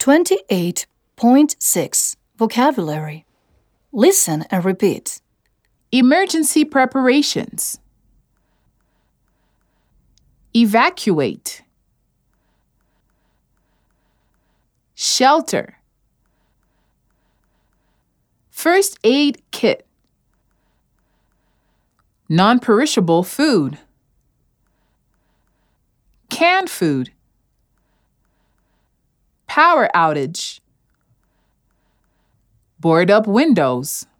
28.6 Vocabulary. Listen and repeat. Emergency preparations. Evacuate. Shelter. First aid kit. Non-perishable food. Canned food. Power outage. Board up windows.